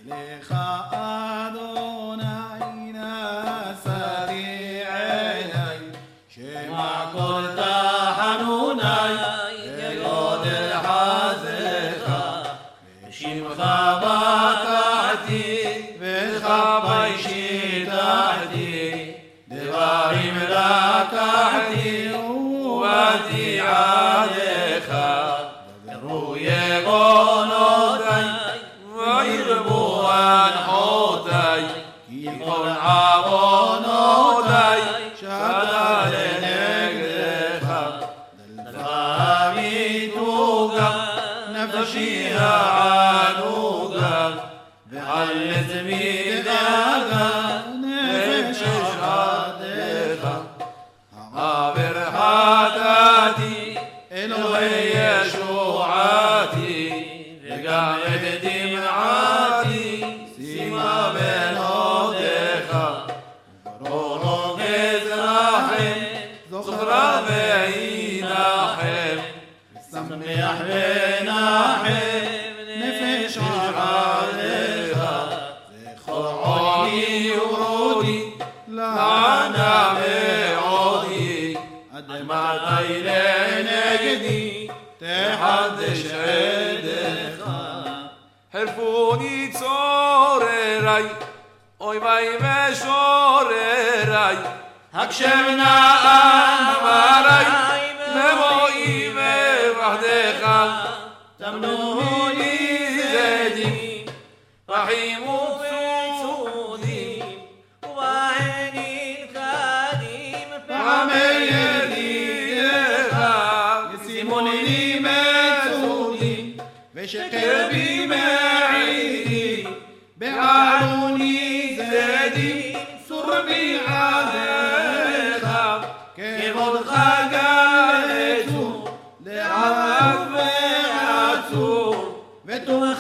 לך אדוני נשאתי עיני, שמע כל תחנוני וגודל חסדך, בשמך בטחתי וכפי שיטחתי, דברים לקחתי ובאתי עליך, ירו יגונותי וירבו אנחותי, כי כל עוונותי שתה לנגדך, דלתה מתוגה נפשי הענוגה, ועלת מדאגה נפש עבדך, העבר חטאתי אלוהי ישועתי, וגם את דמעתי שימה בנותיך, ברוך אזרחם זוכרה וינחם, ושמח ונחם נפש עבדך, זכור עוני ורודי לענה מעודי, עד מתי לנגדי תחדש עדך. חרפוני צוררי אויבי משוררי, הקשב נא אמרי מבואי בוחדך, תמנוני זדים רחים וצודים ובעינים קדים פעמי ידידך, ישימוני מצודים ושקרבי מעידי, בעלוני זדים סור בעדך, כבודך גלצו לעד ועצור, וטובך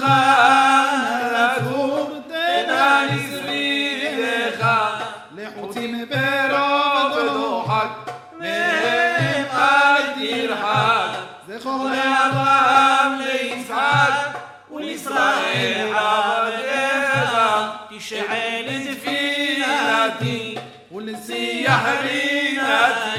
נצור תדע לשרידך, לחוצים ברוב דוחק מהם אל תרחק, זכור לאברהם ליצחק ולישראל עבדך, תשעה לתפילתי ולשיח רינתי,